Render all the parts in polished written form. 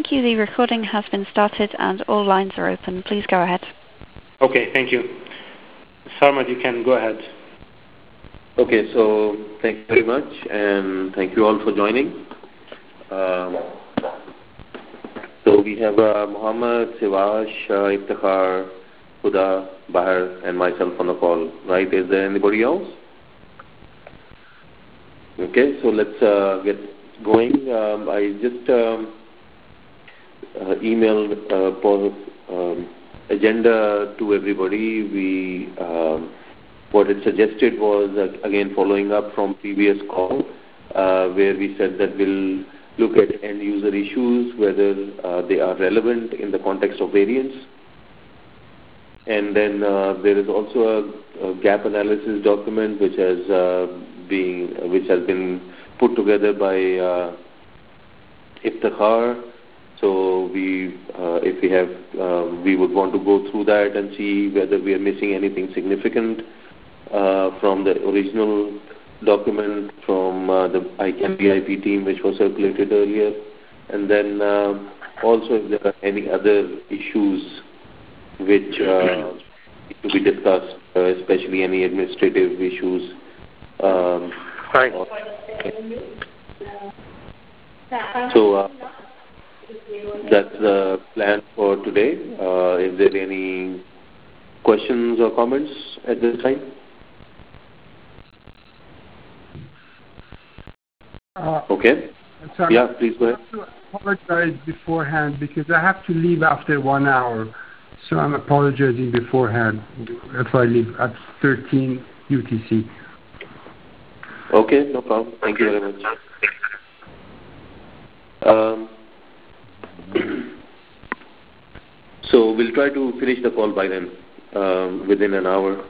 Thank you. The recording has been started and all lines are open. Please go ahead. Okay, thank you. Sarmad, you can go ahead. Okay, so thank you very much, and thank you all for joining. So we have Muhammad, Sivash, Iftikhar, Huda, Bahar, and myself on the call, right? Is there anybody else? Okay, so let's get going. I just emailed agenda to everybody. What it suggested was, again, following up from previous call, where we said that we'll look at end-user issues, whether they are relevant in the context of variants. And then there is also a gap analysis document which has been put together by Iftikhar. So we would want to go through that and see whether we are missing anything significant from the original document from the ICANN VIP team, which was circulated earlier. And then also if there are any other issues which need to be discussed, especially any administrative issues. Right. So that's the plan for today. Is there any questions or comments at this time? Okay. Sorry, yeah, please go ahead. I have to apologize beforehand because I have to leave after 1 hour. So I'm apologizing beforehand if I leave at 13 UTC. Okay, no problem. Thank you very much. So we'll try to finish the call by then, within an hour.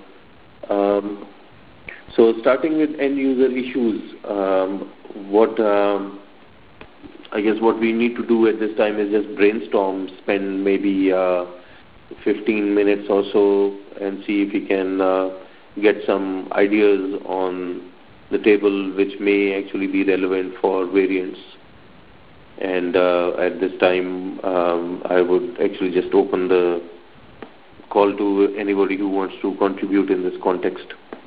So starting with end-user issues, I guess what we need to do at this time is just brainstorm, spend maybe 15 minutes or so and see if we can get some ideas on the table which may actually be relevant for variants. And at this time, I would actually just open the call to anybody who wants to contribute in this context.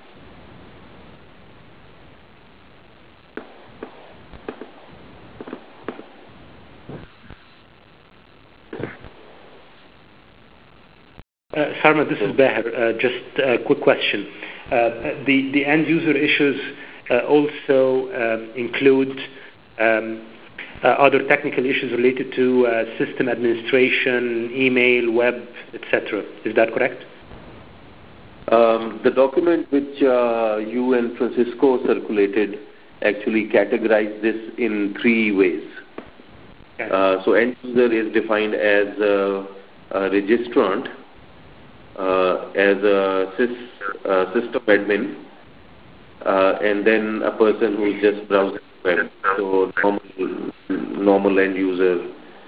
Sarma, this is Bahar. Just a quick question. The end-user issues also include other technical issues related to system administration, email, web, etc. Is that correct? The document which you and Francisco circulated actually categorized this in 3 ways. Okay. So end-user is defined as a registrant, as a system admin, and then a person who is just browsing the web. So normal end user.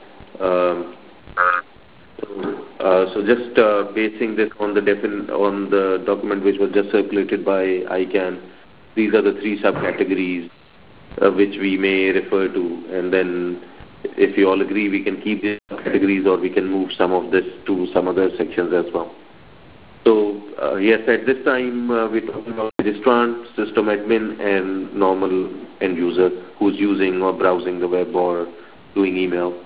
So just basing this on the document which was just circulated by ICANN, these are the 3 subcategories which we may refer to, and then if you all agree, we can keep these categories or we can move some of this to some other sections as well. So yes, at this time we're talking about registrant, system admin, and normal end user who's using or browsing the web or doing email.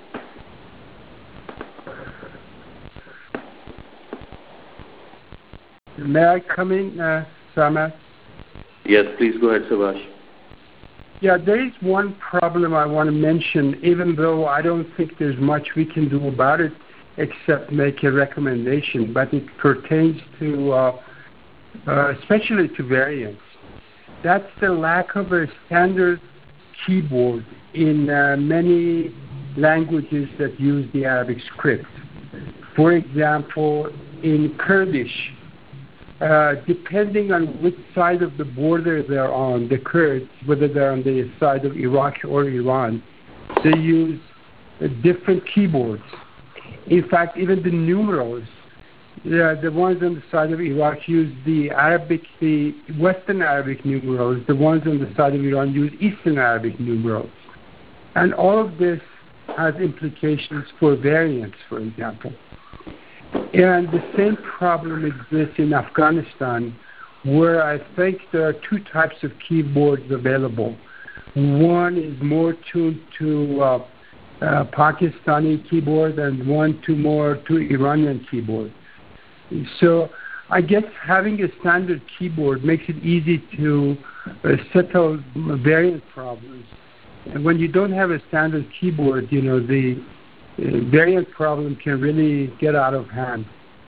May I come in, Samad? Yes, please go ahead, Sivash. Yeah, there is one problem I want to mention, even though I don't think there's much we can do about it except make a recommendation, but it pertains to, especially to variants. That's the lack of a standard keyboard in many languages that use the Arabic script. For example, in Kurdish, depending on which side of the border they're on, the Kurds, whether they're on the side of Iraq or Iran, they use different keyboards. In fact, even the numerals, the ones on the side of Iraq use the Western Arabic numerals. The ones on the side of Iran use Eastern Arabic numerals. And all of this has implications for variants, for example. And the same problem exists in Afghanistan, where I think there are two types of keyboards available. One is more tuned to Pakistani keyboard and one more to Iranian keyboard. So I guess having a standard keyboard makes it easy to settle variant problems. And when you don't have a standard keyboard, the variant problem can really get out of hand.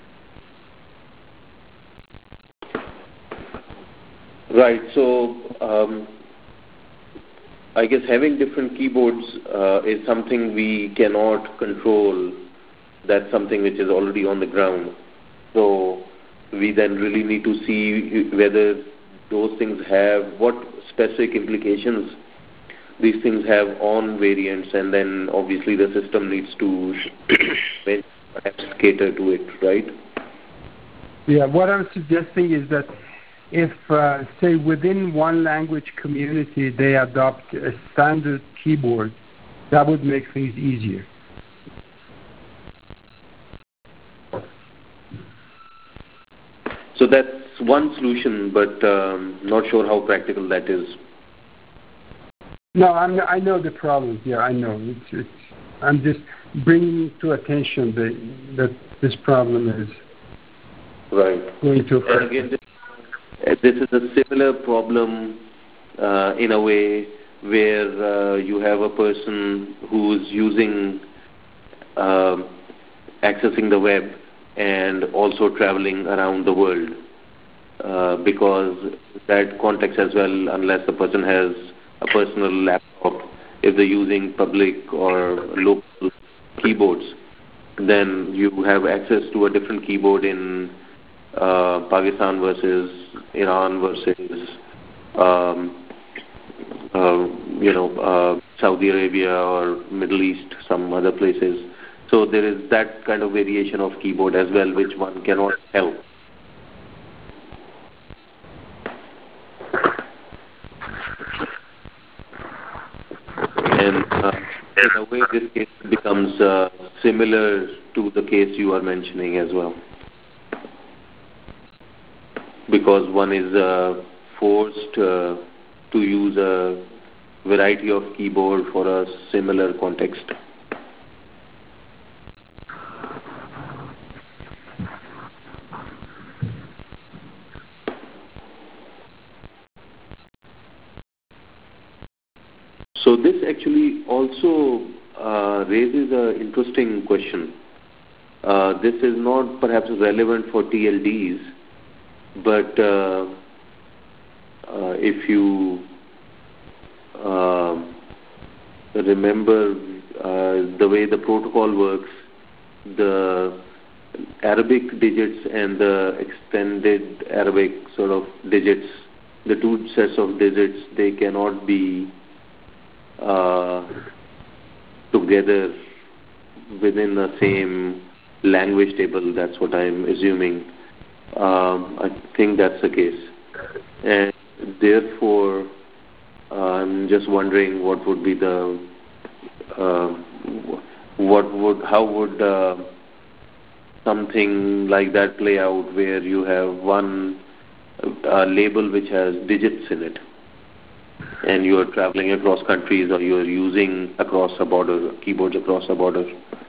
Right. So I guess having different keyboards is something we cannot control. That's something which is already on the ground. So we then really need to see whether those things have, what specific implications these things have on variants, and then obviously the system needs to perhaps cater to it, right? Yeah, what I'm suggesting is that if, say, within one language community they adopt a standard keyboard, that would make things easier. So that's one solution, but not sure how practical that is. No, I know the problems. Yeah, I know. I'm just bringing to attention that this problem is going to affect. And again, this is a similar problem in a way where you have a person who's accessing the web and also traveling around the world, because that context as well, unless the person has a personal laptop, if they're using public or local keyboards, then you have access to a different keyboard in Pakistan versus Iran versus Saudi Arabia or Middle East, some other places. So there is that kind of variation of keyboard as well, which one cannot help. And in a way, this case becomes similar to the case you are mentioning as well, because one is forced to use a variety of keyboard for a similar context. So this actually also raises an interesting question. This is not perhaps relevant for TLDs, but if you remember the way the protocol works, the Arabic digits and the extended Arabic sort of digits, the two sets of digits, they cannot be together within the same language table. That's what I'm assuming. I think that's the case, and therefore I'm just wondering what would be the how would something like that play out, where you have one label which has digits in it, and you are traveling across countries, or you are using across a border, keyboards across a border?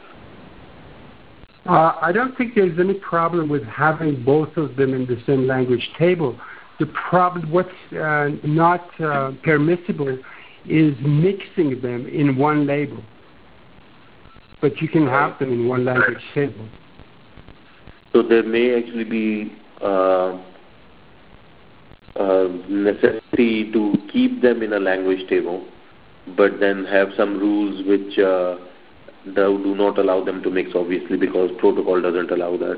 I don't think there's any problem with having both of them in the same language table. The problem, what's not permissible, is mixing them in one label. But you can have them in one language table. So there may actually be necessity to keep them in a language table, but then have some rules which do not allow them to mix, obviously, because protocol doesn't allow that.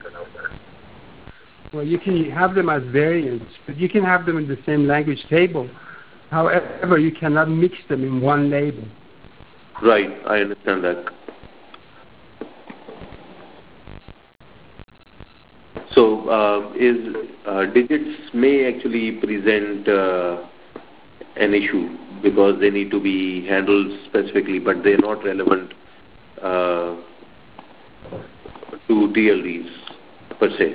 Well, you can have them as variants, but you can have them in the same language table. However, you cannot mix them in one label. Right, I understand that. So, digits may actually present an issue, because they need to be handled specifically, but they're not relevant to TLDs per se.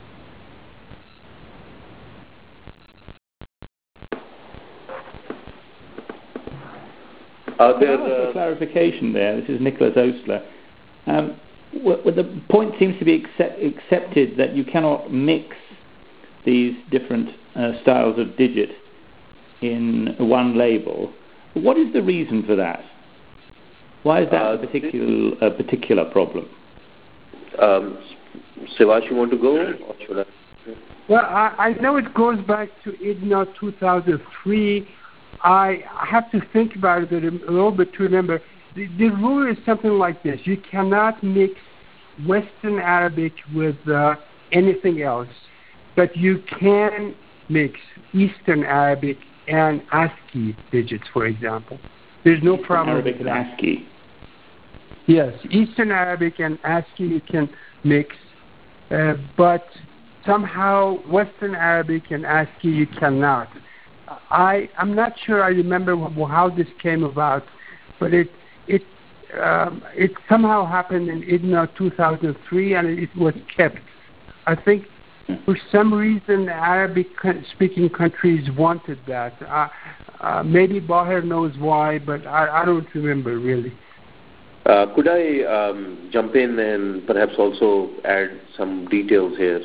For clarification there, this is Nicholas Osler. The point seems to be accepted that you cannot mix these different styles of digit in one label. What is the reason for that? Why is that a particular problem? Sivash, you want to go, or should I? Well, I know it goes back to IDNA 2003. I have to think about it a little bit to remember. The rule is something like this. You cannot mix Western Arabic with anything else, but you can mix Eastern Arabic and ASCII digits, for example. There's no problem Arabic with and that. ASCII. Yes, Eastern Arabic and ASCII you can mix, but somehow Western Arabic and ASCII you cannot. I'm not sure I remember how this came about, but it somehow happened in IDNA 2003 and it was kept. I think for some reason Arabic-speaking countries wanted that. Maybe Bahir knows why, but I don't remember really. Could I jump in and perhaps also add some details here?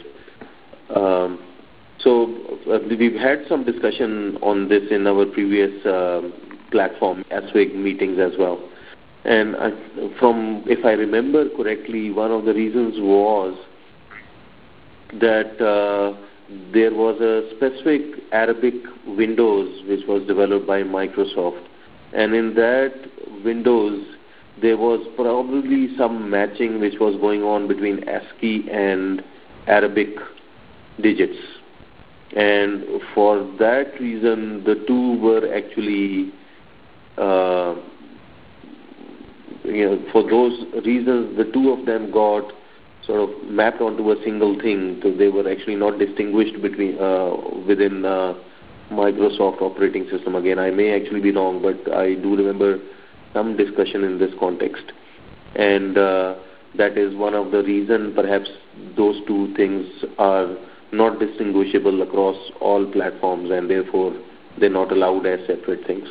We've had some discussion on this in our previous platform, ASWIG meetings as well. And if I remember correctly, one of the reasons was that there was a specific Arabic Windows which was developed by Microsoft. And in that Windows, there was probably some matching which was going on between ASCII and Arabic digits. And for that reason, the two were actually, for those reasons, the two of them got sort of mapped onto a single thing. So they were actually not distinguished within Microsoft operating system. Again, I may actually be wrong, but I do remember some discussion in this context. And that is one of the reasons perhaps those two things are not distinguishable across all platforms, and therefore they're not allowed as separate things.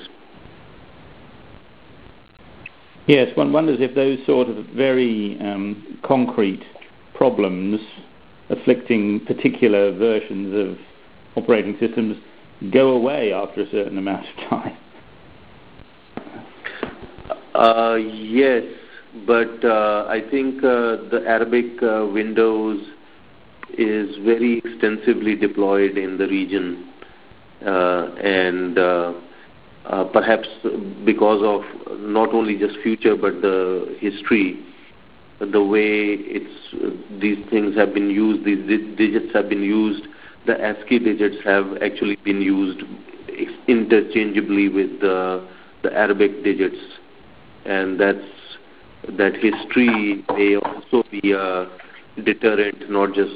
Yes, one wonders if those sort of very concrete problems afflicting particular versions of operating systems go away after a certain amount of time. Yes, but I think the Arabic Windows is very extensively deployed in the region, and perhaps because of not only just future but the history, the way these things have been used, these digits have been used, the ASCII digits have actually been used interchangeably with the Arabic digits, and that history may also be a deterrent, not just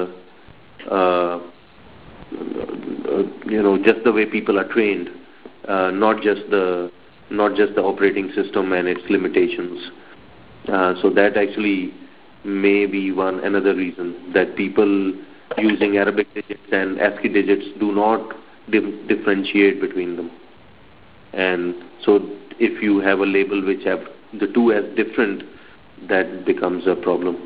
just the way people are trained, not just the operating system and its limitations. So that actually may be another reason that people using Arabic digits and ASCII digits do not differentiate between them. And so if you have a label which have the two as different, that becomes a problem.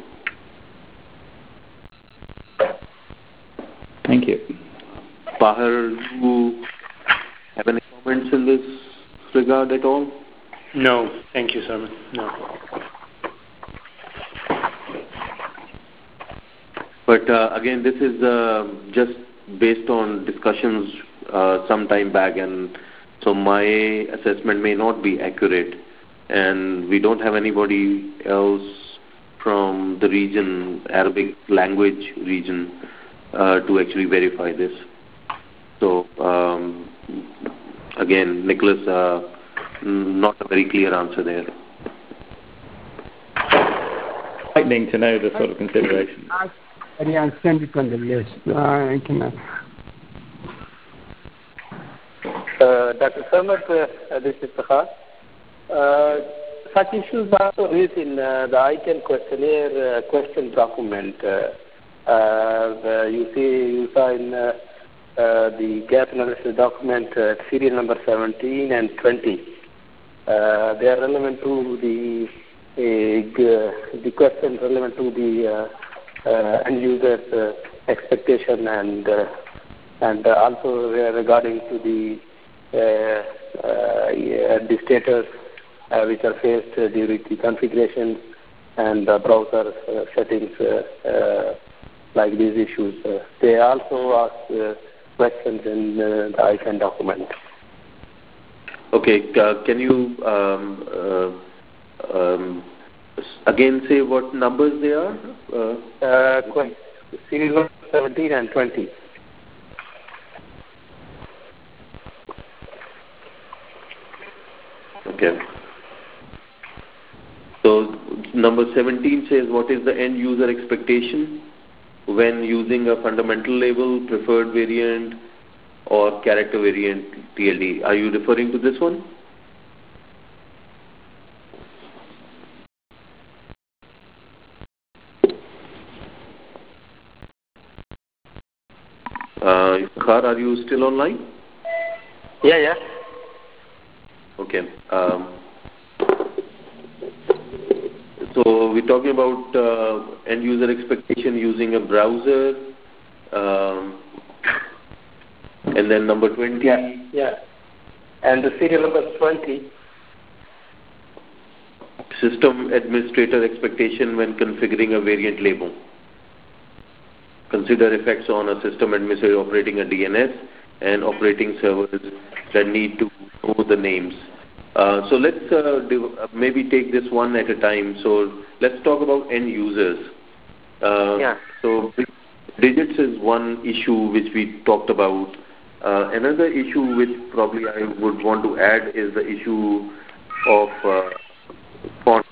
Thank you. Bahir, do you have any comments in this regard at all? No, thank you, Sarman. No. But again, this is just based on discussions some time back, and so my assessment may not be accurate, and we don't have anybody else from the region, Arabic language region, to actually verify this. So again, Nicholas, not a very clear answer there. Frightening to know the sort of considerations. I'll send it on the list. Dr. Samad, this is Sahar. Such issues are also raised in the ICANN questionnaire question document. You saw in the gap analysis document serial number 17 and 20. They are relevant to the question relevant to the end user's expectation and also regarding to the status which are faced during the configurations and browser settings like these issues. They also ask questions in the ICANN document. Okay, can you again say what numbers they are? Serial 17 and 20. Okay. So number 17 says what is the end user expectation when using a fundamental label, preferred variant, or character variant TLD. Are you referring to this one? Khar, are you still online? Yeah. Okay. So we're talking about end user expectation using a browser, and then number 20. Yeah. And the serial number 20. System administrator expectation when configuring a variant label. Consider effects on a system administrator operating a DNS and operating servers that need to know the names. So let's maybe take this one at a time. So let's talk about end users. So digits is one issue which we talked about. Another issue which probably I would want to add is the issue of fonts.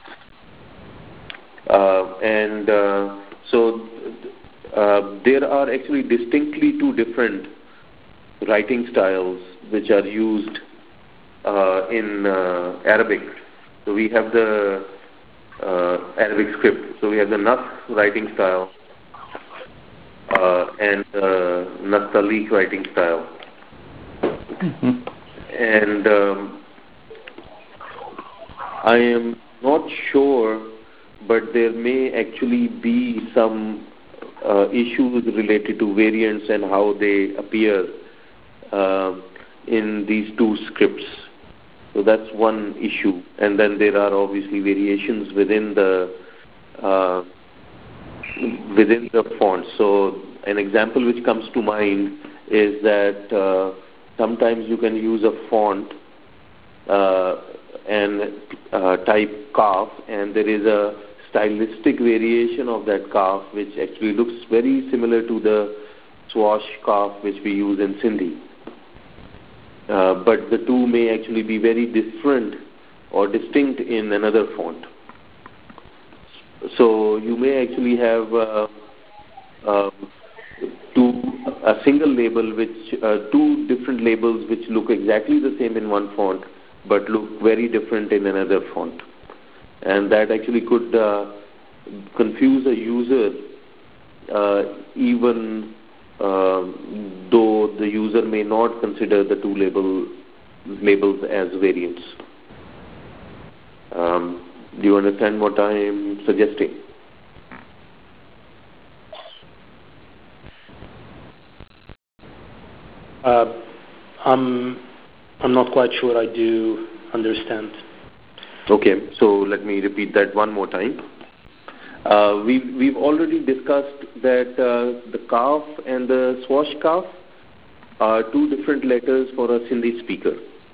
So there are actually distinctly two different writing styles which are used in Arabic. So we have the Arabic script. So we have the Nas writing style and Nastaliq writing style. Mm-hmm. And I am not sure, but there may actually be some issues related to variants and how they appear in these two scripts. So that's one issue. And then there are obviously variations within the font. So an example which comes to mind is that sometimes you can use a font and type Kaf, and there is a stylistic variation of that Kaf which actually looks very similar to the Swash Kaf which we use in Sindhi. But the two may actually be very different or distinct in another font. So you may actually have a single label which two different labels which look exactly the same in one font but look very different in another font, and that actually could confuse a user even though the user may not consider the two labels as variants. Do you understand what I am suggesting? I'm not quite sure I do understand. Okay, so let me repeat that one more time. We've already discussed that the Kaf and the Swash Kaf are two different letters for a Sindhi speaker.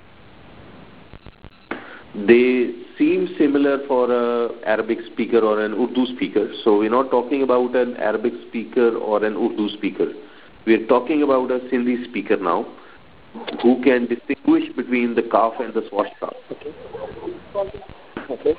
They seem similar for an Arabic speaker or an Urdu speaker. So we're not talking about an Arabic speaker or an Urdu speaker. We're talking about a Sindhi speaker now who can distinguish between the Kaf and the Swash Kaf. Okay.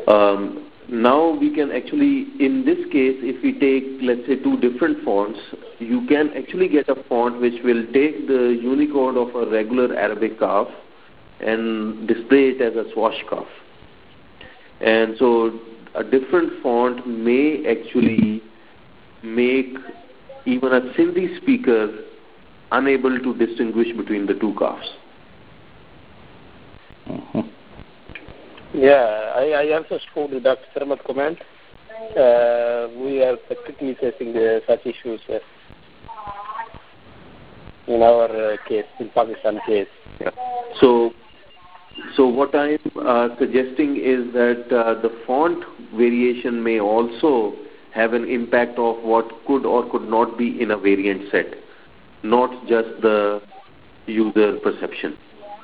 Now we can actually, in this case, if we take, let's say, two different fonts, you can actually get a font which will take the Unicode of a regular Arabic calf and display it as a swash calf. And so a different font may actually make even a Sindhi speaker unable to distinguish between the two calves. Yeah, I also spoke with Dr. Sarmat comment. We are practically facing such issues in our case, in Pakistan case. Yeah. So what I'm suggesting is that the font variation may also have an impact of what could or could not be in a variant set, not just the user perception.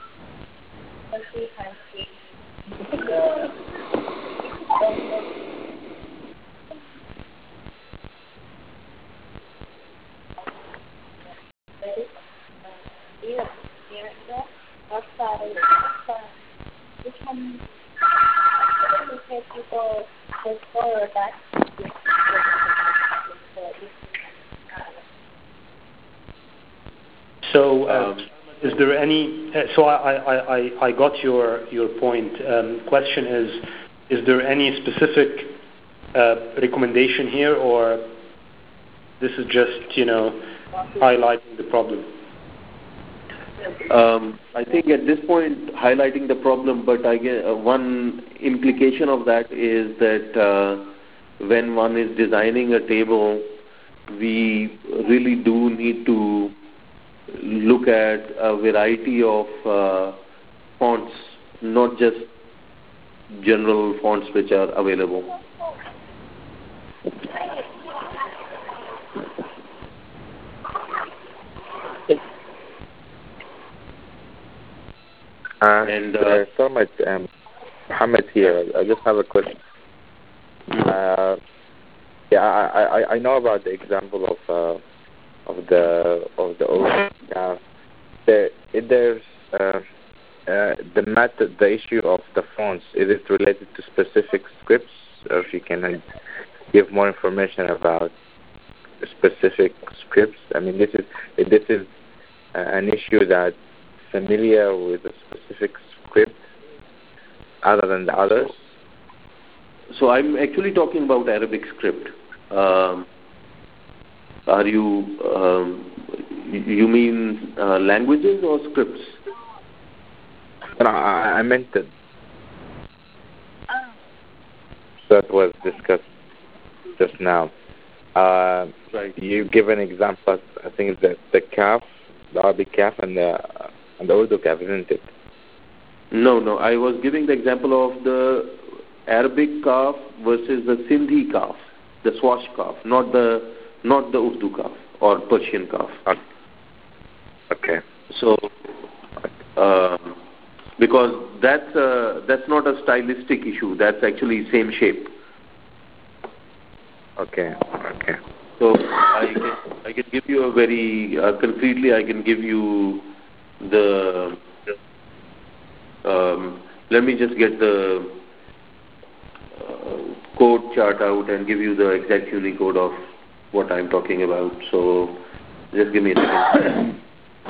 So, is there any? So I got your point. Question is there any specific recommendation here, or this is just highlighting the problem? I think at this point highlighting the problem, but I guess one implication of that is that when one is designing a table, we really do need to look at a variety of fonts, not just general fonts which are available. And Sarmat, Mohammed here. I just have a question. I know about the example of the old calf. There's the method, the issue of the fonts. Is it related to specific scripts, or if you can give more information about specific scripts? I mean, this is an issue that familiar with a specific script other than the others? So I'm actually talking about Arabic script. Are you you mean languages or scripts? No, I meant that was discussed just now. Right. You give an example. I think that the calf, the Arabic calf, and the Urdu calf, isn't it? No. I was giving the example of the Arabic calf versus the Sindhi calf, the swash calf, not the Urdu calf or Persian calf. Okay. So, because that's not a stylistic issue. That's actually same shape. Okay. So I can give you a very concretely. I can give you the. Let me just get the code chart out and give you the exact Unicode of what I'm talking about. So just give me a second.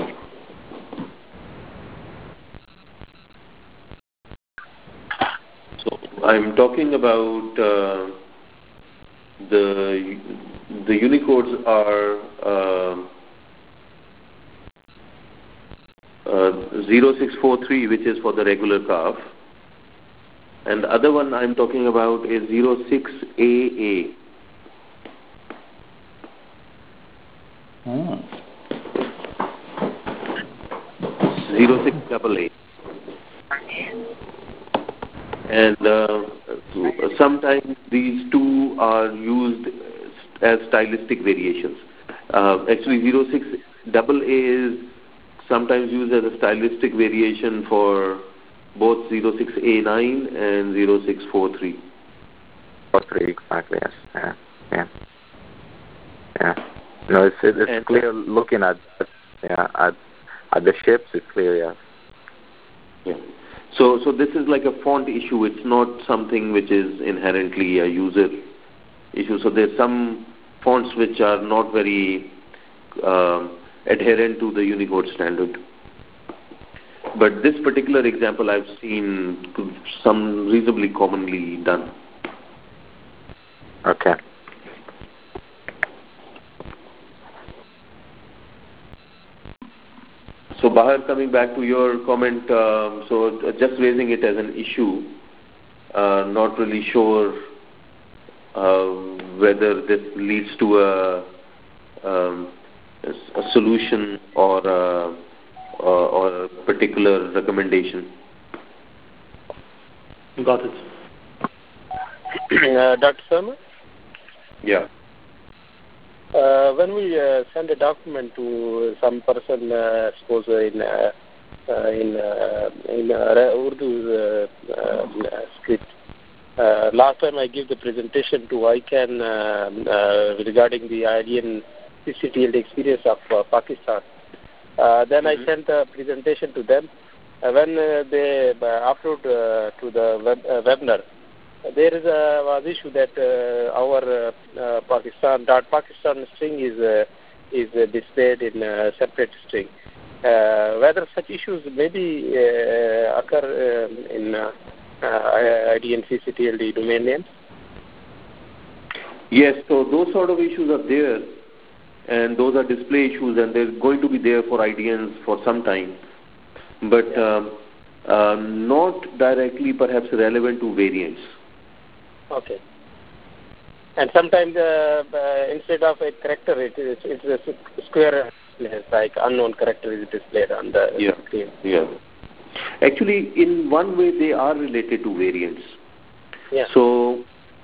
So I'm talking about the Unicodes are 0643, which is for the regular calf, and the other one I'm talking about is 06AA. Oh. 06AA. And sometimes these two are used as stylistic variations. Actually, 06AA is sometimes used as a stylistic variation for both 06A9 and 0643. 43, exactly, yes. Yeah. No, it's clear looking at the shapes. It's clear, yes. Yeah. So this is like a font issue. It's not something which is inherently a user issue. So there's some fonts which are not very adherent to the Unicode standard. But this particular example I've seen some reasonably commonly done. Okay. So Bahar, coming back to your comment, so just raising it as an issue, not really sure whether this leads to a solution or a particular recommendation. Got it. Dr. Sharma? Yeah. When we send a document to some person, suppose in Urdu script, last time I gave the presentation to ICANN regarding the IDN CCTLD experience of Pakistan. Then I sent a presentation to them. When they upload to the webinar, there was issue that our Pakistan string is displayed in a separate string. Whether such issues maybe occur in IDN CCTLD domain names? Yes, so those sort of issues are there, and those are display issues, and they're going to be there for IDNs for some time, but not directly perhaps relevant to variants. Okay. And sometimes instead of a character, it's a square, like unknown character is displayed on the screen. Yeah. Actually, in one way, they are related to variants. Yeah. So,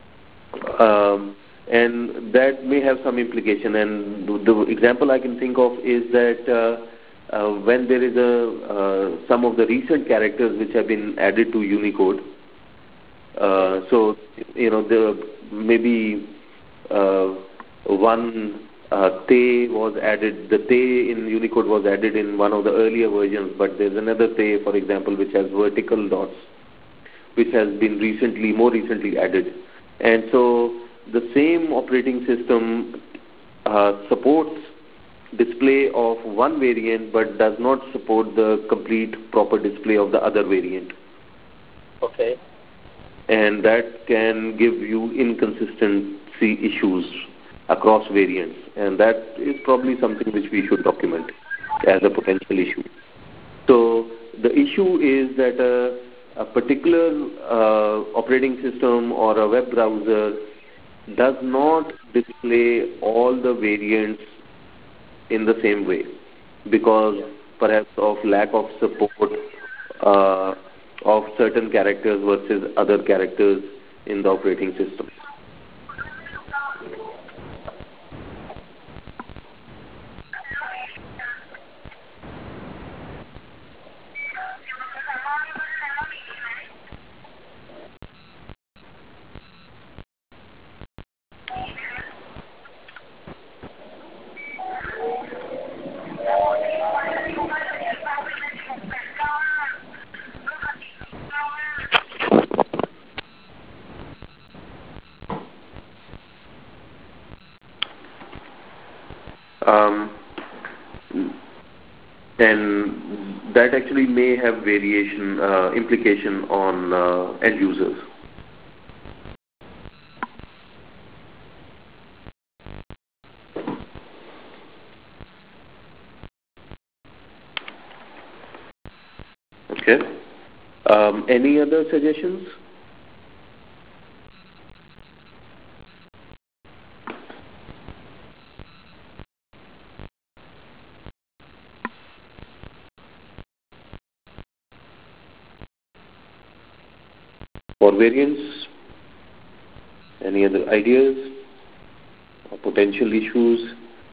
and that may have some implication. And the example I can think of is that when there is some of the recent characters which have been added to Unicode. So, maybe one te was added, the te in Unicode was added in one of the earlier versions, but there's another te, for example, which has vertical dots, which has been more recently added. And so the same operating system supports display of one variant, but does not support the complete proper display of the other variant. Okay. And that can give you inconsistency issues across variants, and that is probably something which we should document as a potential issue. So the issue is that a particular operating system or a web browser does not display all the variants in the same way because perhaps of lack of support of certain characters versus other characters in the operating system. And that actually may have implication on end users. Okay. Any other suggestions? For variants, any other ideas or potential issues?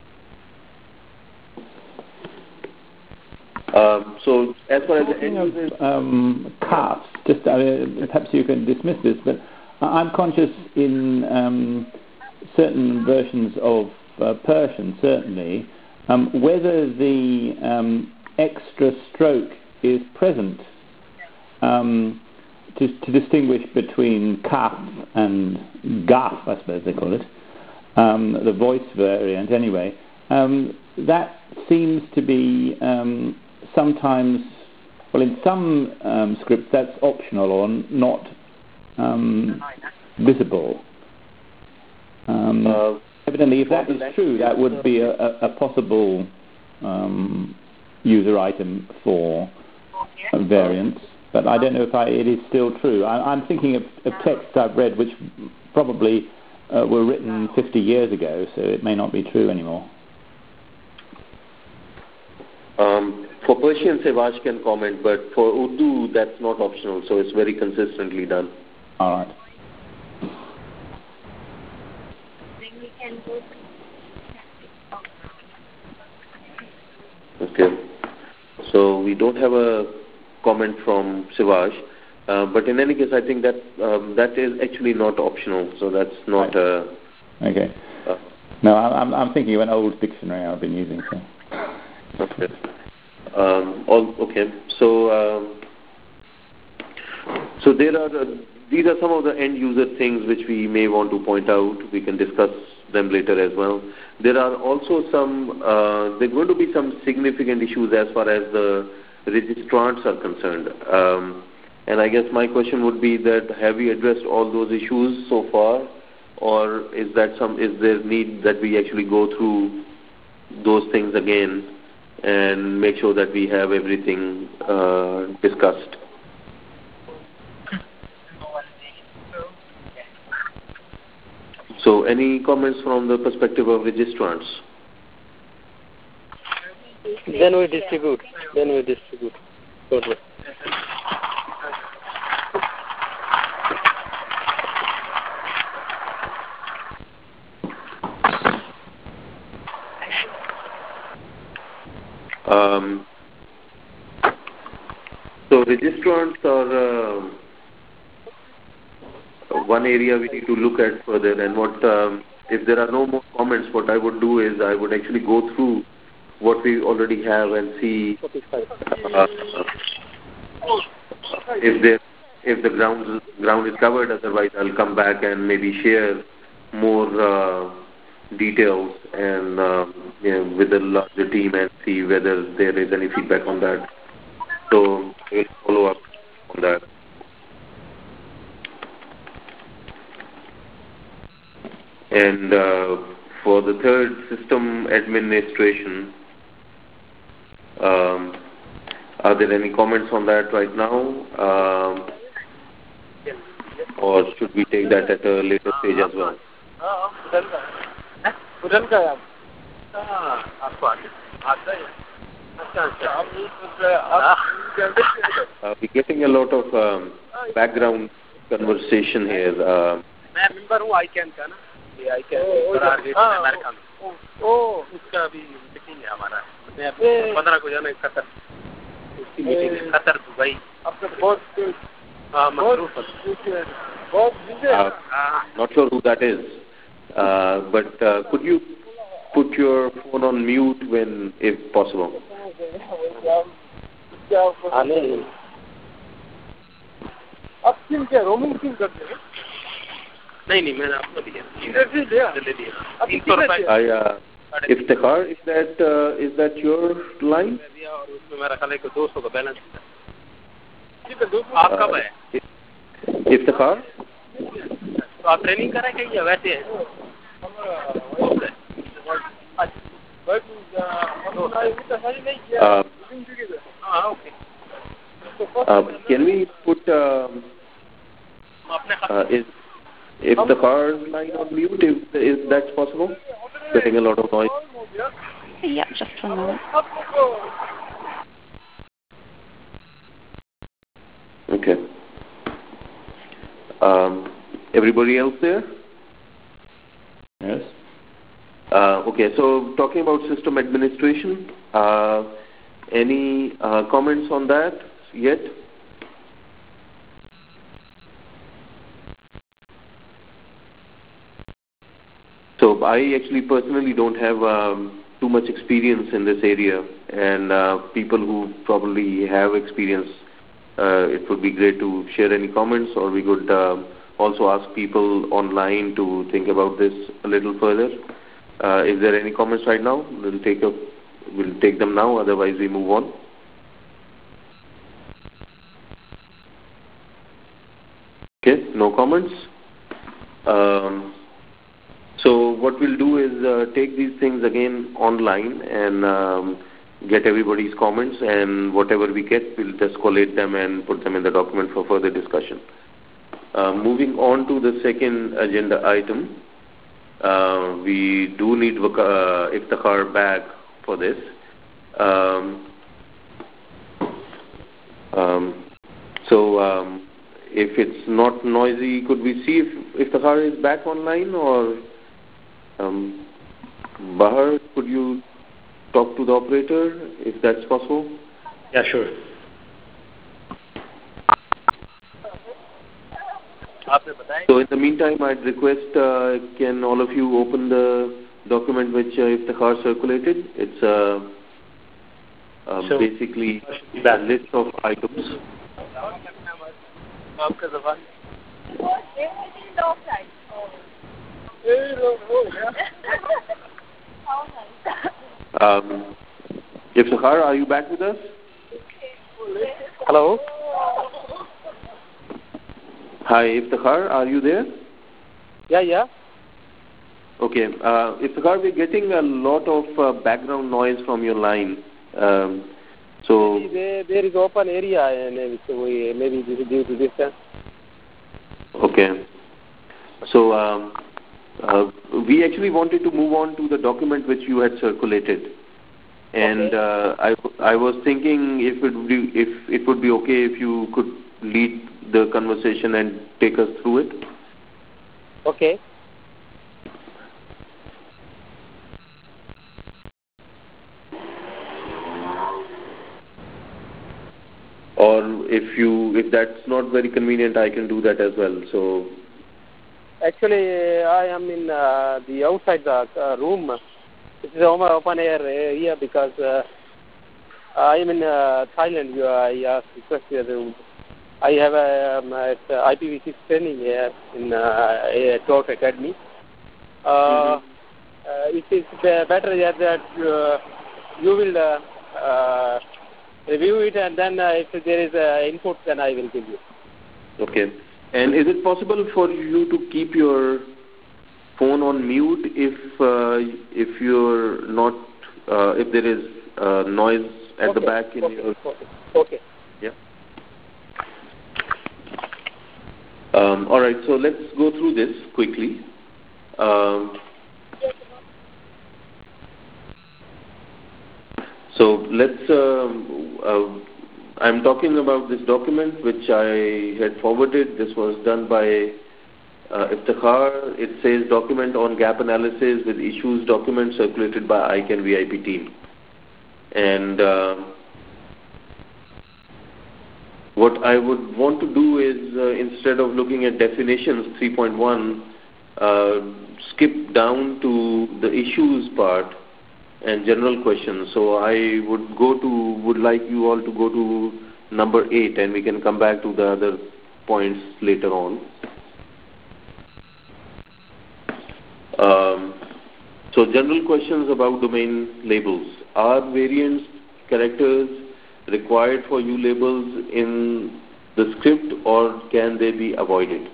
So as far as the end users, CAFs, perhaps you can dismiss this, but I'm conscious in certain versions of Persian, certainly, whether the extra stroke is present to distinguish between kaf and gaf, I suppose they call it, the voice variant anyway. that seems to be sometimes, well, in some scripts that's optional or not visible. Evidently, if that is true, that would be a possible user item for variants. But I don't know if it is still true. I'm thinking of texts I've read which probably were written 50 years ago, so it may not be true anymore. For Persian, Sevaj can comment, but for Urdu, that's not optional, so it's very consistently done. All right. Okay. So we don't have a comment from Sevaj, but in any case, I think that that is actually not optional, so that's not okay. No, I'm thinking of an old dictionary I've been using. So. Okay. Okay. So there are these are some of the end user things which we may want to point out. We can discuss them later as well. There are also some there are going to be some significant issues as far as the registrants are concerned. And I guess my question would be that have we addressed all those issues so far, or is there need that we actually go through those things again and make sure that we have everything discussed? So any comments from the perspective of registrants? Then we distribute. Totally. So registrants are one area we need to look at further, and what if there are no more comments, what I would do is I would actually go through what we already have and see if the ground is covered. Otherwise, I'll come back and maybe share more details and with the larger team and see whether there is any feedback on that. So we'll follow up on that. And for the third, system administration, are there any comments on that right now? Or should we take that at a later stage as well? We're getting a lot of background conversation here. उसका भी meeting है हमारा 15 को जाना है Qatar उसकी meeting है Qatar Dubai अब तो बहुत not sure who that is, but could you put your phone on mute if possible? अब सिम क्या रोमिंग सिम करते हैं नहीं मैंने आपको दिया ले दिया 300 रुपए Iftikhar, is that your line? और उसमें मेरा ख्याल है कि 200 का बैलेंस आप कब है Iftikhar? तो आप ट्रेनिंग करें क्या या वैसे है Can we put Iftikhar's line on mute if that's possible? Getting a lot of noise. Yeah, just 1 moment. Okay. Everybody else there? Yes. Okay, so talking about system administration, any comments on that yet? So I actually personally don't have too much experience in this area, and people who probably have experience, it would be great to share any comments, or we could also ask people online to think about this a little further. Is there any comments right now? We'll take them now, otherwise we move on. Okay, no comments. So what we'll do is take these things again online and get everybody's comments, and whatever we get, we'll just collate them and put them in the document for further discussion. Moving on to the second agenda item, we do need Iftikhar back for this. If it's not noisy, could we see if Iftikhar is back online, or Bahar, could you talk to the operator if that's possible? Yeah, sure. So in the meantime, I'd request, can all of you open the document which Iftikhar circulated? It's basically a list of items. Iftikhar, are you back with us? Hello? Hi, Iftikhar, are you there? Yeah. Okay. Iftikhar, we're getting a lot of background noise from your line. So there is open area, and maybe this is due to distance. Okay. So we actually wanted to move on to the document which you had circulated, and I was thinking if it would be okay if you could lead the conversation and take us through it. Okay. Or if that's not very convenient, I can do that as well. So actually, I am in the outside the room. It is open air area because I am in Thailand. I requested. I have a IPv6 training here in Torch Academy. It is better that you will review it, and then if there is input, then I will give you. Okay. And is it possible for you to keep your phone on mute if you're not if there is noise at the back in your? Okay. Yeah. All right. So let's go through this quickly. So let's. I'm talking about this document which I had forwarded. This was done by Iftikhar. It says document on gap analysis with issues document circulated by ICANN VIP team. And what I would want to do is instead of looking at definitions 3.1, skip down to the issues part and general questions. So I would like you all to go to number 8, and we can come back to the other points later on. So general questions about domain labels. Are variants characters required for ulabels in the script, or can they be avoided?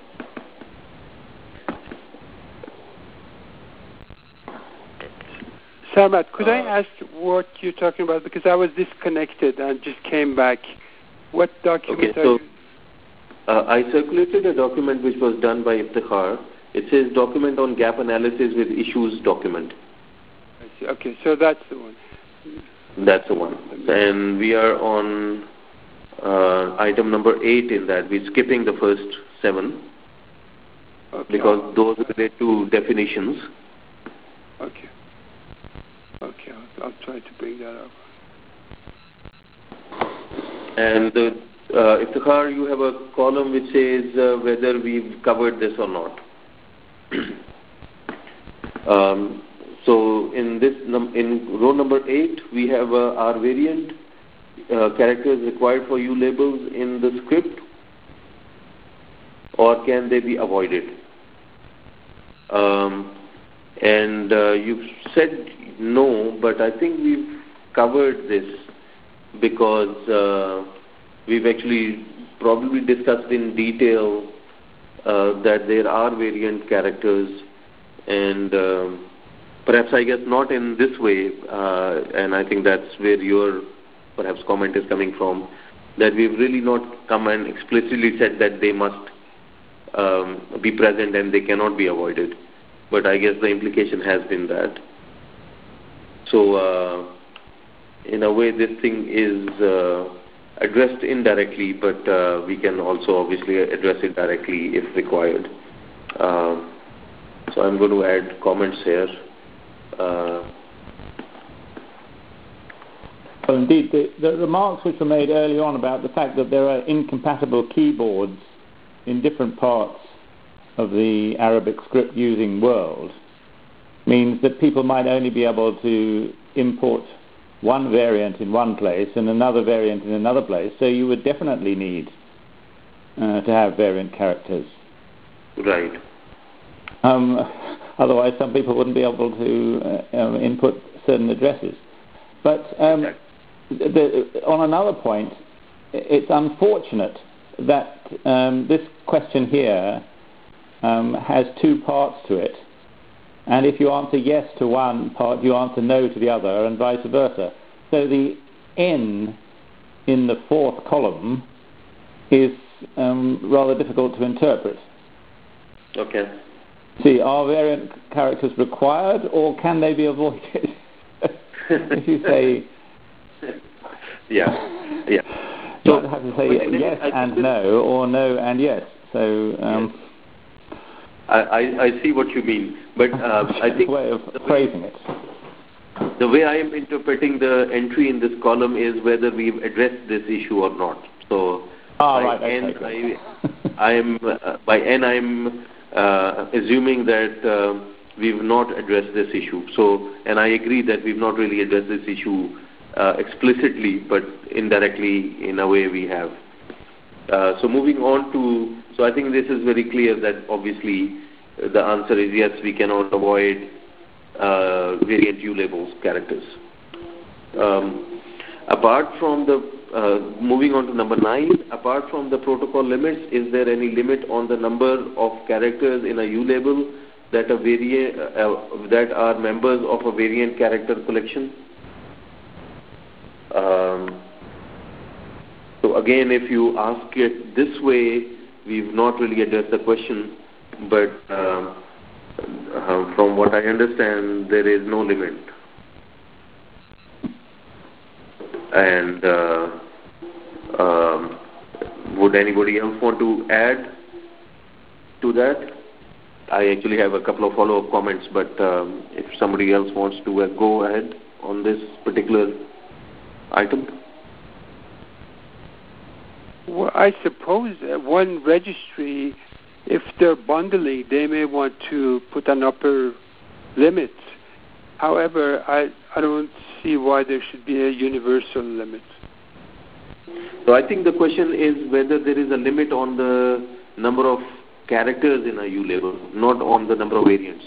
Samad, could I ask what you're talking about? Because I was disconnected and just came back. What document are you? I circulated a document which was done by Iftikhar. It says document on gap analysis with issues document. I see. Okay, so that's the one. That's the one. And we are on item number 8 in that. We're skipping the first 7 because those relate to definitions. Okay. Okay, I'll try to bring that up. And Iftikhar, you have a column which says whether we've covered this or not. So in row number 8, we have our variant characters required for ulabels in the script, or can they be avoided? And you've said no, but I think we've covered this because we've actually probably discussed in detail that there are variant characters, and perhaps I guess not in this way, and I think that's where your perhaps comment is coming from, that we've really not come and explicitly said that they must be present and they cannot be avoided. But I guess the implication has been that. So in a way this thing is addressed indirectly, but we can also obviously address it directly if required. So I'm going to add comments here. Well, indeed, the remarks which were made early on about the fact that there are incompatible keyboards in different parts of the Arabic script using world means that people might only be able to import one variant in one place and another variant in another place, so you would definitely need to have variant characters. Right. Otherwise, some people wouldn't be able to input certain addresses. But on another point, it's unfortunate that this question here has two parts to it, and if you answer yes to one part, you answer no to the other, and vice versa. So the N in the fourth column is rather difficult to interpret. Okay. See, are variant characters required, or can they be avoided? If you say... Yeah. You have to say yes and no, or no and yes. So... yes. I see what you mean, but I think way of phrasing it. The way I am interpreting the entry in this column is whether we've addressed this issue or not. So by N I'm assuming that we've not addressed this issue. So, and I agree that we've not really addressed this issue explicitly, but indirectly in a way we have. So moving on to, so I think this is very clear that obviously the answer is yes, we cannot avoid variant U labels characters. Apart from the, moving on to number 9, apart from the protocol limits, is there any limit on the number of characters in a U label that that are members of a variant character collection? So again, if you ask it this way, we've not really addressed the question, but from what I understand, there is no limit. And would anybody else want to add to that? I actually have a couple of follow-up comments, but if somebody else wants to go ahead on this particular item. Well, I suppose one registry, if they're bundling, they may want to put an upper limit. However, I don't see why there should be a universal limit. So I think the question is whether there is a limit on the number of characters in a U label, not on the number of variants.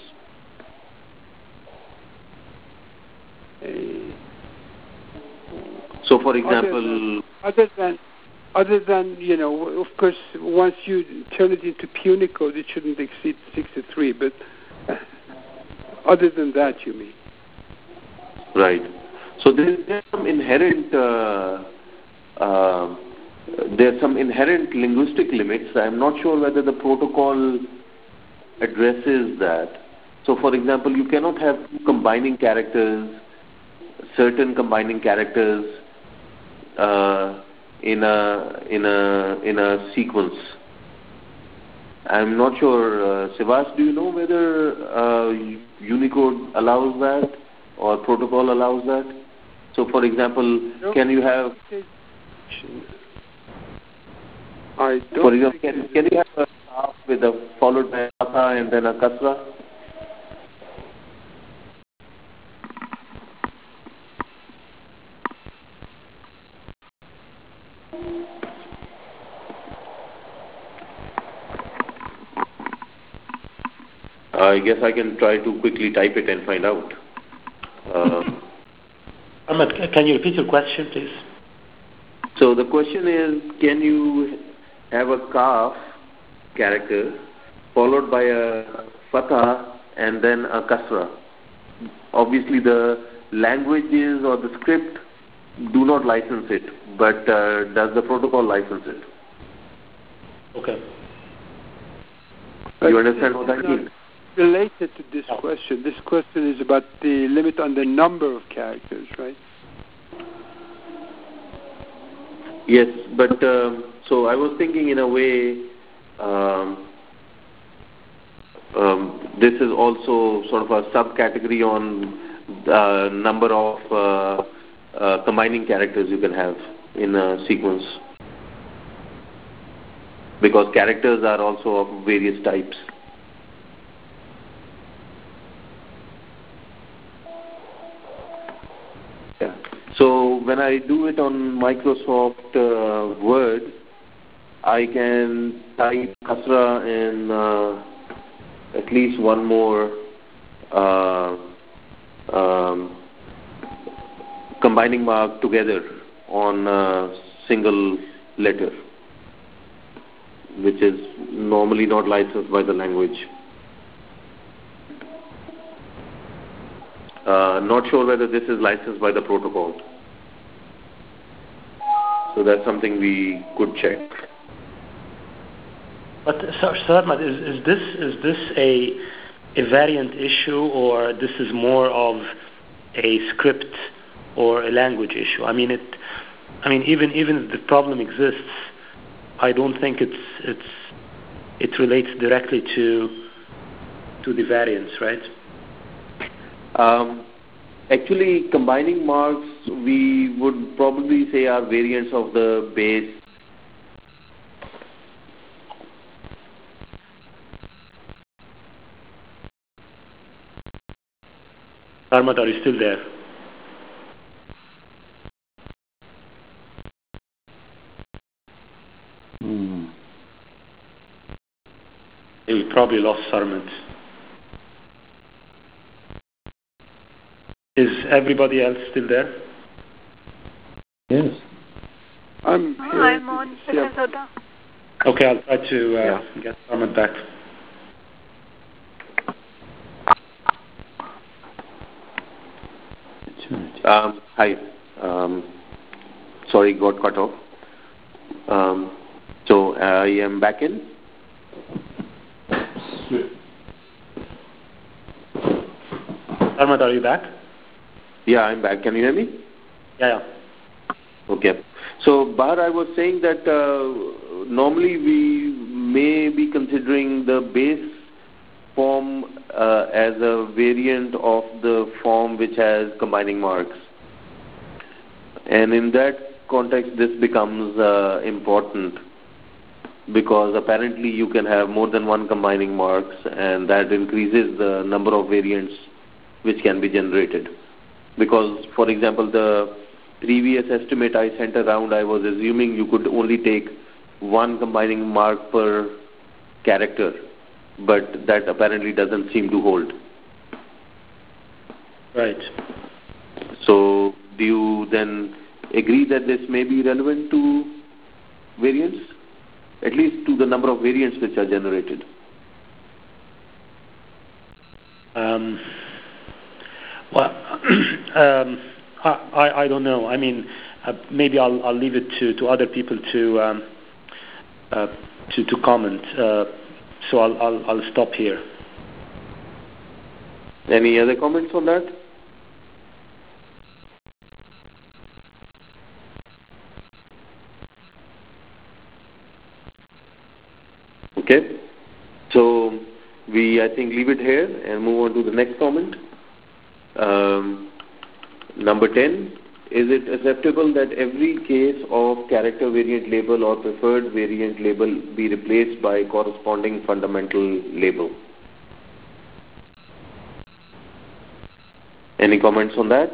So, for example, other than you know, of course, once you turn it into Punicode, it shouldn't exceed 63. But other than that, you mean? Right. So there's some inherent linguistic limits. I'm not sure whether the protocol addresses that. So, for example, you cannot have combining characters, certain combining characters in a sequence. I'm not sure. Sivas, do you know whether Unicode allows that or protocol allows that? So, for example, can you have? For example, can you have a staff with a followed by a fatha and then a kasra? I guess I can try to quickly type it and find out. Ahmed, can you repeat your question, please? So the question is, can you have a kaf character followed by a fatha and then a kasra? Obviously the languages or the script do not license it, but does the protocol license it? Okay. You understand what I mean? Related to this question. This question is about the limit on the number of characters, right? Yes, but so I was thinking in a way this is also sort of a subcategory on the number of combining characters you can have in a sequence, because characters are also of various types. Yeah. So when I do it on Microsoft Word, I can type kasra and at least one more combining mark together on a single letter, which is normally not licensed by the language. Not sure whether this is licensed by the protocol. So that's something we could check. But Sir Ahmed, is this a variant issue, or this is more of a script or a language issue? I mean, even if the problem exists, I don't think it relates directly to the variants, right? Actually, combining marks we would probably say are variants of the base. Ahmed, are you still there? We probably lost Sarmat. Is everybody else still there? Yes. I'm here. I'm on, Professor Da. Okay, I'll try to get Sarmat back. Hi. Sorry, got cut off. So I am back in. Sarmat, are you back? Yeah, I'm back. Can you hear me? Yeah. Okay. So, Bahar, I was saying that normally we may be considering the base form as a variant of the form which has combining marks. And in that context, this becomes important, because apparently you can have more than one combining marks, and that increases the number of variants which can be generated. Because, for example, the previous estimate I sent around, I was assuming you could only take one combining mark per character, but that apparently doesn't seem to hold. Right. So do you then agree that this may be relevant to variants, at least to the number of variants which are generated? Well, I don't know. I mean, maybe I'll leave it to other people to comment. So I'll stop here. Any other comments on that? Okay. So we, I think, leave it here and move on to the next comment. Number 10, is it acceptable that every case of character variant label or preferred variant label be replaced by corresponding fundamental label? Any comments on that?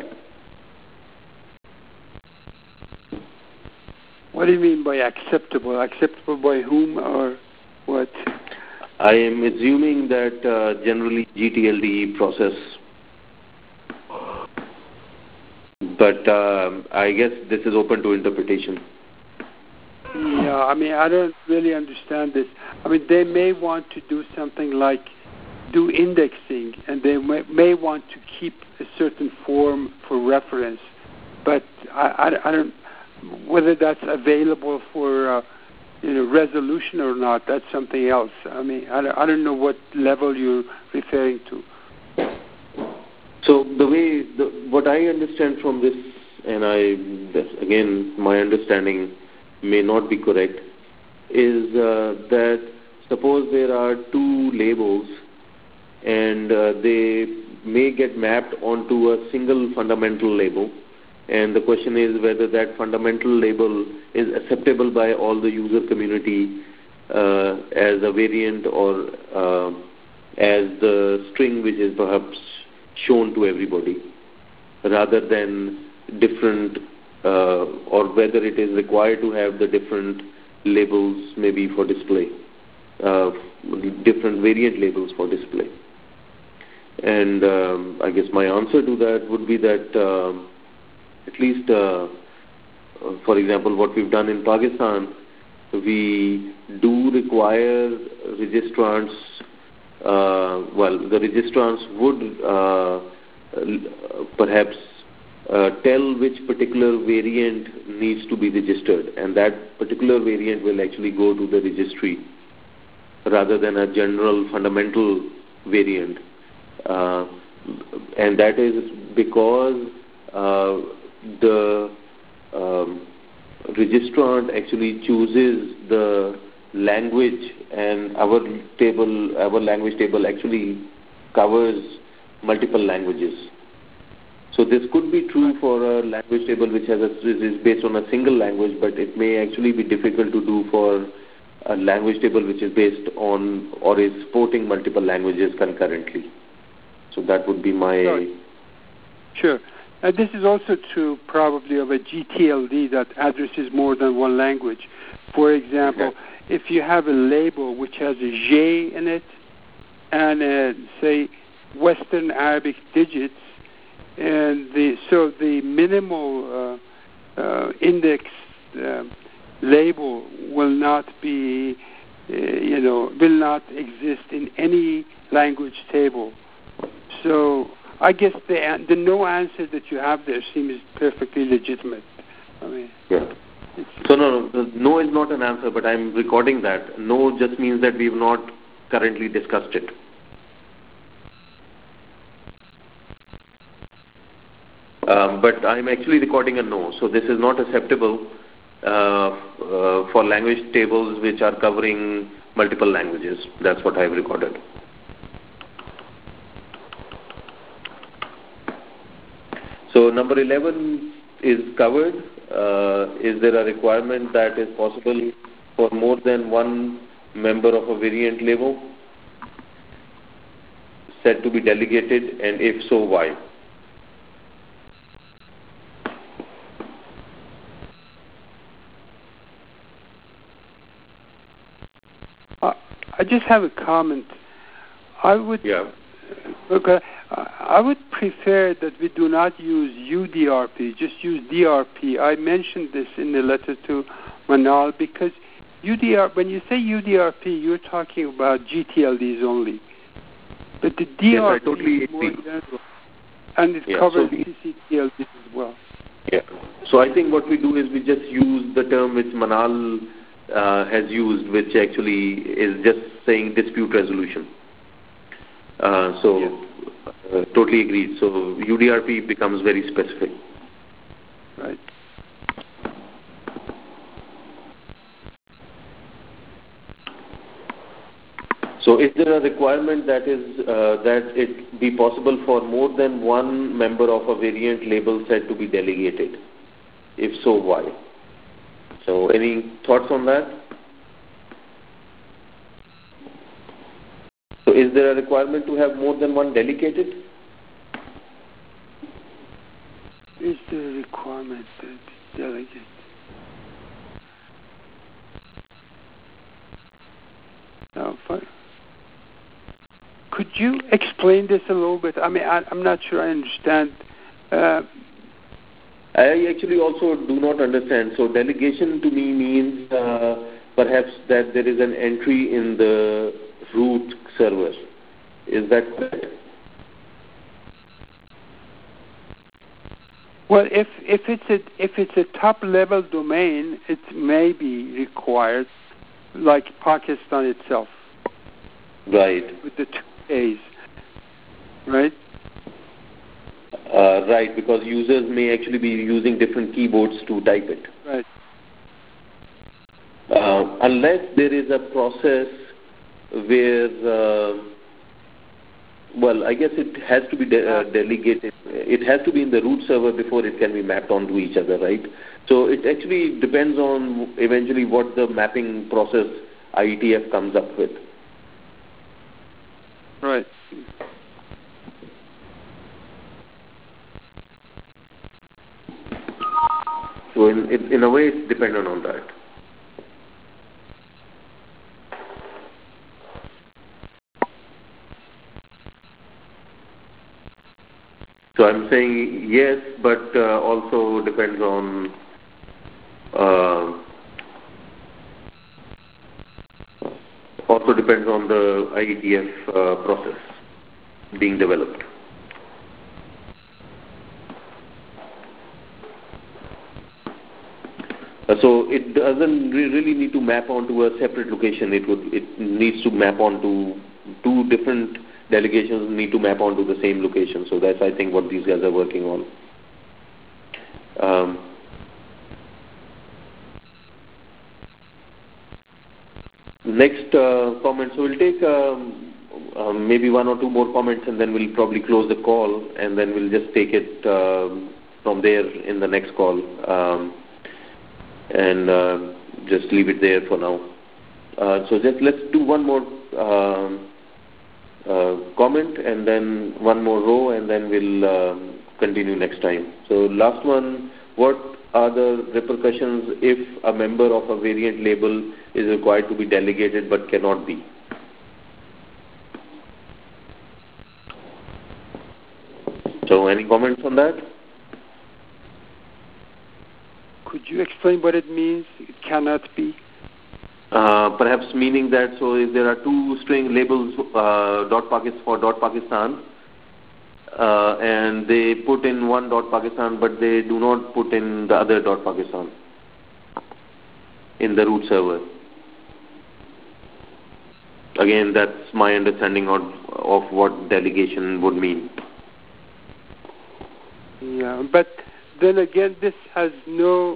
What do you mean by acceptable? Acceptable by whom or what? I am assuming that generally GTLD process, but I guess this is open to interpretation. Yeah, I mean, I don't really understand this. I mean, they may want to do something like do indexing, and they may want to keep a certain form for reference, but I don't, whether that's available for resolution or not, that's something else. I mean, I don't know what level you're referring to. So what I understand from this, and again, my understanding may not be correct, is that suppose there are two labels and they may get mapped onto a single fundamental label, and the question is whether that fundamental label is acceptable by all the user community as a variant or as the string which is perhaps shown to everybody, rather than different or whether it is required to have the different labels maybe for display, different variant labels for display. And I guess my answer to that would be that at least, for example, what we've done in Pakistan, we do require registrants, the registrants would perhaps tell which particular variant needs to be registered, and that particular variant will actually go to the registry rather than a general fundamental variant. And that is because the registrant actually chooses the language, and our language table actually covers multiple languages. So this could be true for a language table which is based on a single language, but it may actually be difficult to do for a language table which is based on or is supporting multiple languages concurrently. So that would be my... Sure. This is also true probably of a GTLD that addresses more than one language. For example, if you have a label which has a J in it and say Western Arabic digits, and so the minimal index label will not be, will not exist in any language table. So I guess the no answer that you have there seems perfectly legitimate. I mean, So no is not an answer, but I'm recording that. No just means that we've not currently discussed it. But I'm actually recording a no, so this is not acceptable for language tables which are covering multiple languages. That's what I've recorded. So number 11 is covered. Is there a requirement that is possible for more than one member of a variant label said to be delegated, and if so, why? I just have a comment. I would prefer that we do not use UDRP, just use DRP. I mentioned this in the letter to Manal because when you say UDRP, you're talking about GTLDs only. But the DRP is more general, and it covers CCTLDs as well. Yeah. So I think what we do is we just use the term which Manal has used, which actually is just saying dispute resolution. Totally agreed. So UDRP becomes very specific. Right. So is there a requirement that it be possible for more than one member of a variant label set to be delegated? If so, why? So any thoughts on that? So is there a requirement to have more than one delegated? Is there a requirement to delegate? No, Could you explain this a little bit? I mean, I'm not sure I understand. I actually also do not understand. So delegation to me means perhaps that there is an entry in the root server. Is that correct? Well, if it's a top level domain, it may be required, like Pakistan itself. Right. With the 2 A's, right? Right, because users may actually be using different keyboards to type it. Right. Unless there is a process where, well, I guess it has to be delegated. It has to be in the root server before it can be mapped onto each other, right? So it actually depends on eventually what the mapping process IETF comes up with. Right. So in a way, it's dependent on that. So I'm saying yes, but also depends on the IETF process being developed. So it doesn't really need to map onto a separate location. It needs to map onto two different delegations need to map onto the same location. So that's, I think, what these guys are working on. Next comment. So we'll take maybe one or two more comments, and then we'll probably close the call, and then we'll just take it from there in the next call. And just leave it there for now. So let's do one more comment and then one more row, and then we'll continue next time. So last one, what are the repercussions if a member of a variant label is required to be delegated but cannot be? So any comments on that? Could you explain what it means? It cannot be. Perhaps meaning that, so if there are two string labels for .Pakistan, and they put in one .Pakistan, but they do not put in the other .Pakistan in the root server. Again, that's my understanding of what delegation would mean. Yeah, but then again, this has no.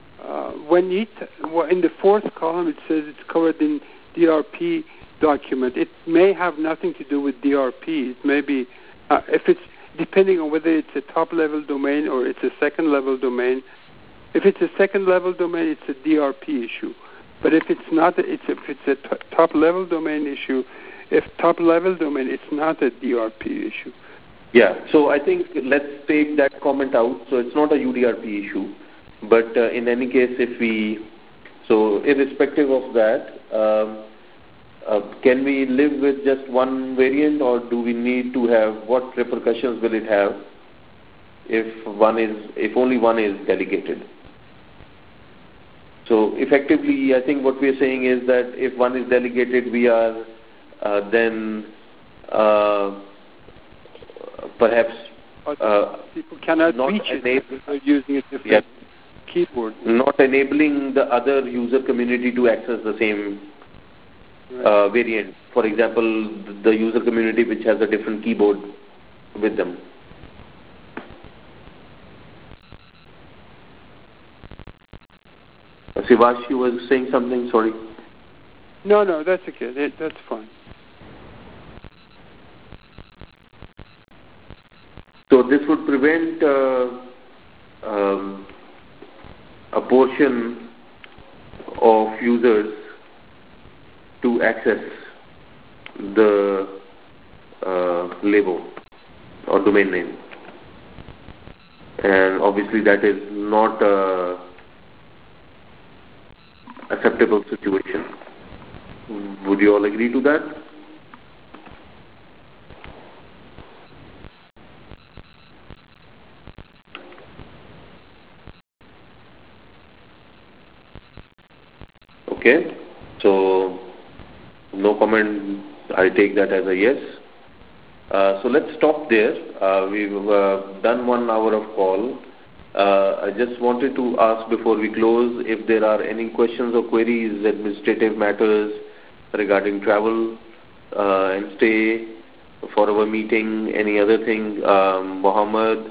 In the fourth column, it says it's covered in DRP document. It may have nothing to do with DRP. It may be, if it's depending on whether it's a top-level domain or it's a second-level domain. If it's a second-level domain, it's a DRP issue. But if it's not, if it's a top-level domain issue, if top-level domain, it's not a DRP issue. Yeah, so I think let's take that comment out. So it's not a UDRP issue. But in any case, so irrespective of that, can we live with just one variant, or do we need to have, what repercussions will it have if only one is delegated? So effectively, I think what we are saying is that if one is delegated, we are then perhaps people cannot reach it if they're using a different keyboard. Not enabling the other user community to access the same variant. For example, the user community which has a different keyboard with them. Sivash, you were saying something? Sorry. No, that's okay. That's fine. So this would prevent a portion of users to access the label or domain name. And obviously that is not a acceptable situation. Would you all agree to that? Okay. So no comment. I take that as a yes. So let's stop there. We've done 1 hour of call. I just wanted to ask before we close if there are any questions or queries, administrative matters regarding travel and stay for our meeting, any other thing. Mohammed,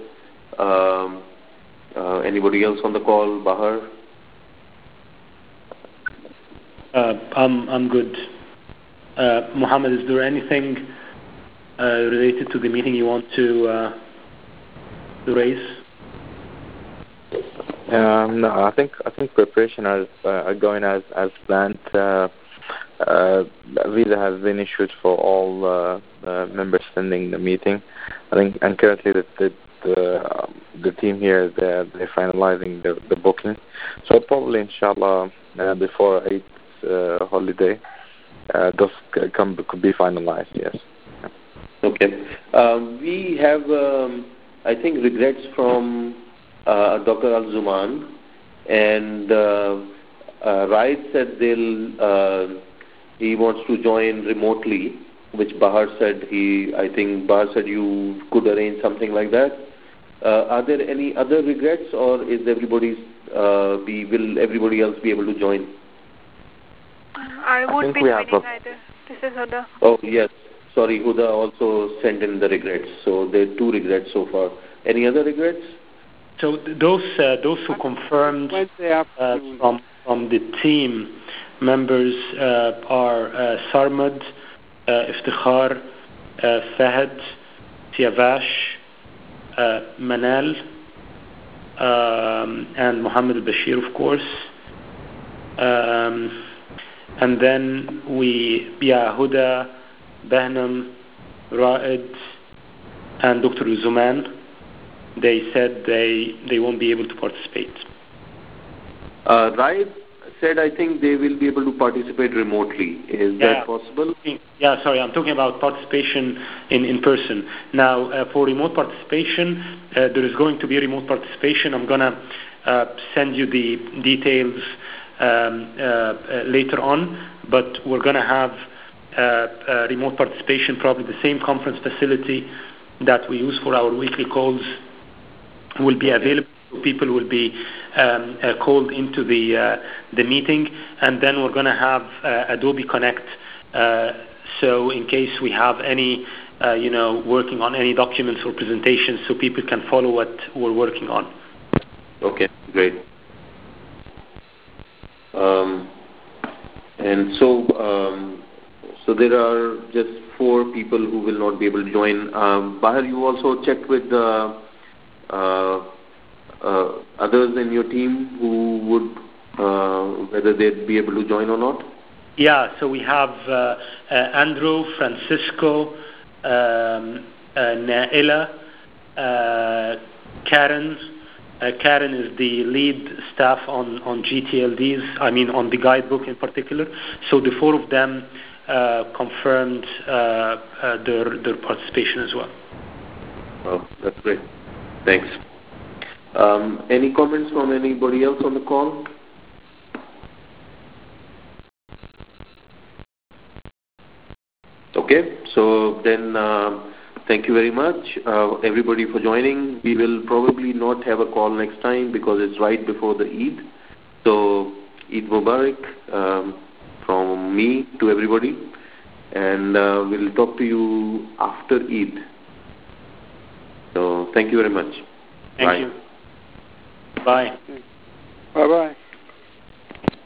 anybody else on the call? Bahar? I'm good. Mohammed, is there anything related to the meeting you want to raise? No, I think preparation are going as planned. Visa has been issued for all members attending the meeting. I think, and currently the team here they're finalizing the booking. So probably inshallah before Eid holiday, those could be finalized. Yes. Okay. We have I think regrets from Dr. Al-Zuman, and Raid said he wants to join remotely, which Bahar said I think Bahar said you could arrange something like that. Are there any other regrets, or is will everybody else be able to join? I won't be joining either. This is Huda. Oh yes, sorry, Huda also sent in the regrets. So there are 2 regrets so far. Any other regrets? So those who confirmed from the team members are Sarmad, Iftikhar, Fahad, Siavash, Manal, and Muhammad al-Bashir, of course. And then Huda, Bahnam, Raed, and Dr. Zuman. They said they won't be able to participate. Raid said I think they will be able to participate remotely. Is that possible? Yeah, sorry, I'm talking about participation in person. Now, for remote participation, there is going to be remote participation. I'm going to send you the details later on, but we're going to have remote participation, probably the same conference facility that we use for our weekly calls will be available. People will be called into the meeting, and then we're going to have Adobe Connect. So in case we have any, working on any documents or presentations, so people can follow what we're working on. Okay, great. And so there are just 4 people who will not be able to join. Bahar, you also checked with the others in your team who would whether they'd be able to join or not? Yeah, so we have Andrew, Francisco, Naila, Karen. Karen is the lead staff on GTLDs, on the guidebook in particular. So the 4 of them confirmed their participation as well. Oh, that's great. Thanks. Any comments from anybody else on the call? Okay, so then thank you very much everybody for joining. We will probably not have a call next time because it's right before the Eid. So Eid Mubarak from me to everybody, and we'll talk to you after Eid. So thank you very much. Thank you. Bye. Bye-bye.